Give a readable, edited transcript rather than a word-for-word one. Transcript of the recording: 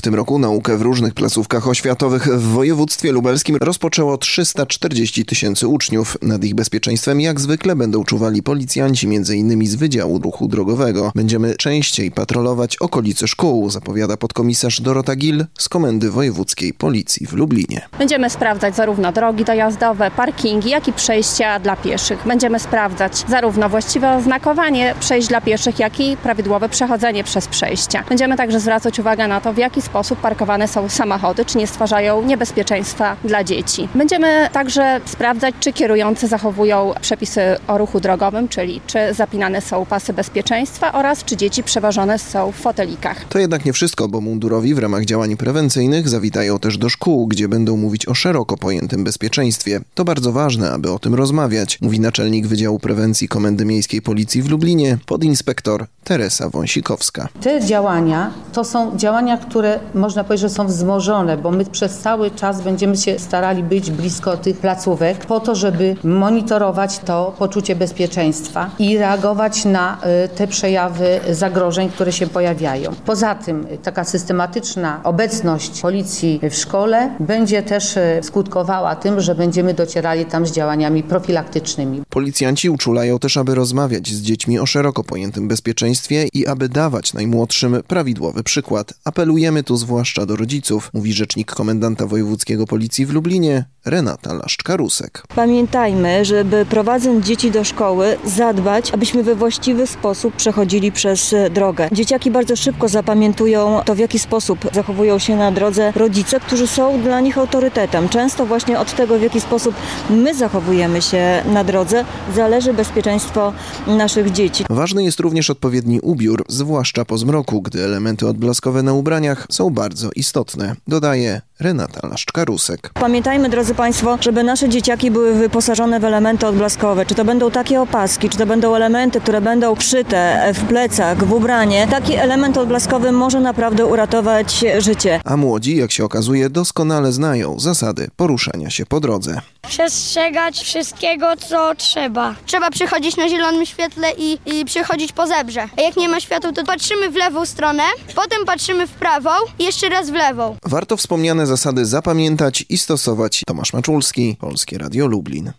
W tym roku naukę w różnych placówkach oświatowych w województwie lubelskim rozpoczęło 340 000 uczniów. Nad ich bezpieczeństwem jak zwykle będą czuwali policjanci, m.in. z Wydziału Ruchu Drogowego. Będziemy częściej patrolować okolice szkół, zapowiada podkomisarz Dorota Gil z Komendy Wojewódzkiej Policji w Lublinie. Będziemy sprawdzać zarówno drogi dojazdowe, parkingi, jak i przejścia dla pieszych. Będziemy sprawdzać zarówno właściwe oznakowanie przejść dla pieszych, jak i prawidłowe przechodzenie przez przejścia. Będziemy także zwracać uwagę na to, w jaki sposób parkowane są samochody, czy nie stwarzają niebezpieczeństwa dla dzieci. Będziemy także sprawdzać, czy kierujący zachowują przepisy o ruchu drogowym, czyli czy zapinane są pasy bezpieczeństwa oraz czy dzieci przewożone są w fotelikach. To jednak nie wszystko, bo mundurowi w ramach działań prewencyjnych zawitają też do szkół, gdzie będą mówić o szeroko pojętym bezpieczeństwie. To bardzo ważne, aby o tym rozmawiać, mówi naczelnik Wydziału Prewencji Komendy Miejskiej Policji w Lublinie, podinspektor Teresa Wąsikowska. Te działania to są działania, które można powiedzieć, że są wzmożone, bo my przez cały czas będziemy się starali być blisko tych placówek po to, żeby monitorować to poczucie bezpieczeństwa i reagować na te przejawy zagrożeń, które się pojawiają. Poza tym taka systematyczna obecność policji w szkole będzie też skutkowała tym, że będziemy docierali tam z działaniami profilaktycznymi. Policjanci uczulają też, aby rozmawiać z dziećmi o szeroko pojętym bezpieczeństwie i aby dawać najmłodszym prawidłowy przykład. Apelujemy tu zwłaszcza do rodziców, mówi rzecznik komendanta wojewódzkiego Policji w Lublinie Renata Laszczka-Rusek. Pamiętajmy, żeby prowadząc dzieci do szkoły zadbać, abyśmy we właściwy sposób przechodzili przez drogę. Dzieciaki bardzo szybko zapamiętują to, w jaki sposób zachowują się na drodze rodzice, którzy są dla nich autorytetem. Często właśnie od tego, w jaki sposób my zachowujemy się na drodze, zależy bezpieczeństwo naszych dzieci. Ważny jest również odpowiedni ubiór, zwłaszcza po zmroku, gdy elementy odblaskowe na ubraniach są bardzo istotne, dodaje Renata Laszczka-Rusek. Pamiętajmy, drodzy Państwo, żeby nasze dzieciaki były wyposażone w elementy odblaskowe. Czy to będą takie opaski, czy to będą elementy, które będą szyte w plecach, w ubranie. Taki element odblaskowy może naprawdę uratować życie. A młodzi, jak się okazuje, doskonale znają zasady poruszania się po drodze. Przestrzegać wszystkiego, co trzeba. Trzeba przychodzić na zielonym świetle i przychodzić po zebrze. A jak nie ma świateł, to patrzymy w lewą stronę, potem patrzymy w prawą i jeszcze raz w lewą. Warto wspomniane zasady zapamiętać i stosować. Tomasz Maczulski, Polskie Radio Lublin.